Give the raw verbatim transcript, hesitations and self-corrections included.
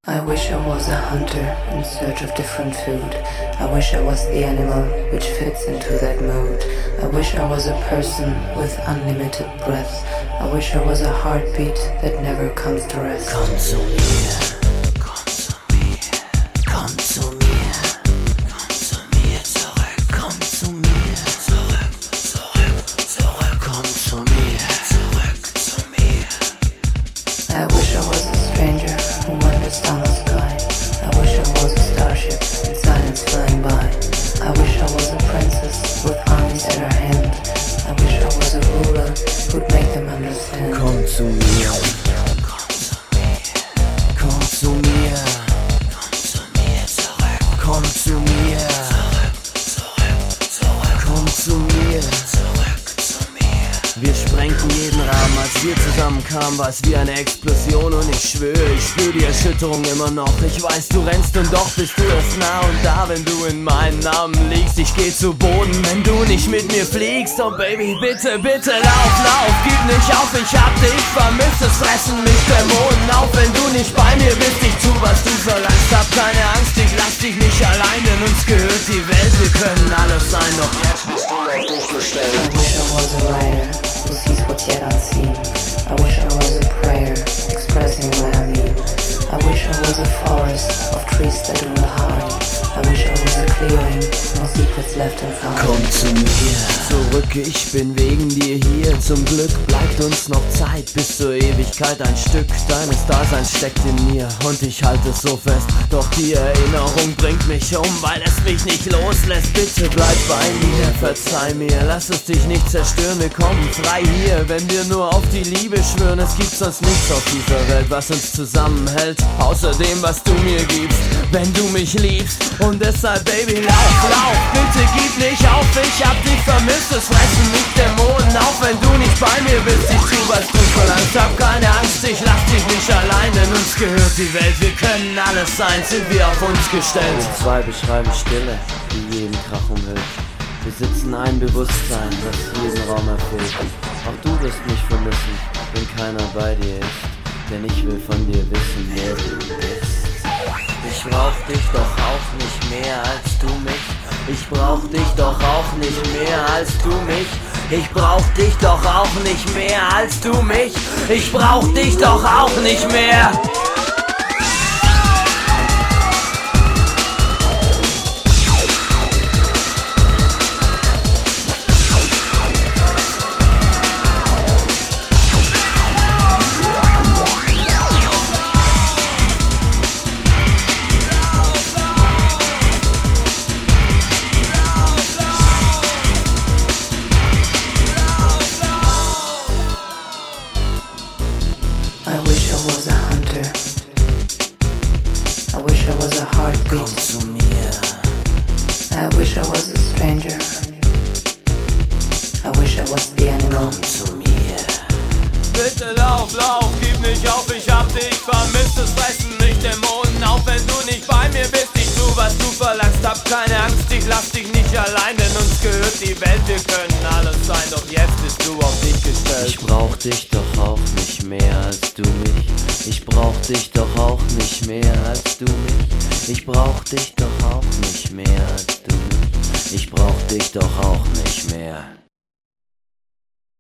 I wish I was a hunter in search of different food. I wish I was the animal which fits into that mood. I wish I was a person with unlimited breath. I wish I was a heartbeat that never comes to rest. Komm zu mir, komm zu mir, komm zu mir, komm zu mir zurück, komm zu mir, zurück, zurück, zurück, komm zu mir, zurück zu mir. I wish I was a stranger who wanders down the sky. I wish I was a starship in silence flying by. I wish I was a princess with armies at her hand. I wish I was a ruler who'd make them understand. Komm zu mir, komm zu mir, komm zu mir, komm zu mir zurück, komm zu mir, zurück, zurück, komm zu mir, zurück zu mir. Wir sprengten jeden Rahmen, als wir zusammenkamen, war es wie eine Explosion und ich schwöre, ich spür die Erschütterung immer noch. Ich weiß, du rennst und doch bist du erst nah und da, wenn du in meinen Armen liegst. Ich geh zu Boden, wenn du nicht mit mir fliegst. Oh Baby, bitte, bitte lauf, lauf, gib nicht auf, ich hab dich vermisst. Es fressen mich Dämonen auf, wenn du nicht bei mir bist. Ich tu, was du verlangst, hab keine Angst, ich lass dich nicht allein, denn uns gehört die Welt. Wir können alles sein, doch jetzt bist du auf dich gestellt. I wish I was a writer who sees what's yet unseen. I wish I was a prayer expressing what I mean. I wish I was a forest of trees that do not harm. I wish I was a clearing, no secrets left unfound. Komm zu mir zurück, ich bin wegen dir hier. Zum Glück bleibt uns noch Zeit, bis zur Ewigkeit. Ein Stück deines Daseins steckt in mir und ich halte es so fest. Doch die Erinnerung bringt mich um, weil es mich nicht loslässt. Bitte bleib bei mir, verzeih mir, lass es dich nicht zerstören. Wir kommen frei hier, wenn wir nur auf die Liebe schwören. Es gibt sonst nichts auf dieser Welt, was uns zusammenhält, außer dem, was du mir gibst, wenn du mich liebst. Und deshalb, Baby, lauf, lauf, bitte gib nicht auf. Ich hab dich vermisst, es fressen mich Dämonen auf, wenn du nicht bei mir bist. Ich tu, was du verlangst, hab keine Angst, ich lass dich nicht allein, denn uns gehört die Welt. Wir können alles sein, sind wir auf uns gestellt. Wir zwei beschreiben Stille, die jeden Krach umhüllt. Wir sitzen ein Bewusstsein, das jeden Raum erfüllt. Auch du wirst mich vermissen, wenn keiner bei dir ist, denn ich will von dir wissen, wer du bist. Ich brauch dich doch auch nicht mehr als du mich. Ich brauch dich doch auch nicht mehr als du mich. Ich brauch dich doch auch nicht mehr als du mich. Ich brauch dich doch auch nicht mehr. I wish I was a hunter. I wish I was a heartbeat. Komm zu mir. I wish I was a stranger. I wish I was the animal. Komm zu mir. Bitte lauf, lauf, gib nicht auf, ich hab dich vermisst. Es fressen mich Dämonen auf, wenn du nicht bei mir bist. Ich tu, was du verlangst, hab keine Angst, ich lass dich nicht allein, denn uns gehört die Welt. Wir können alles sein, doch jetzt bist du auf dich gestellt. Ich brauch dich doch auch nicht mehr als du mich. Ich brauch dich doch auch nicht mehr als du mich. Ich brauch dich doch auch nicht mehr als du mich. Ich brauch dich doch auch nicht mehr.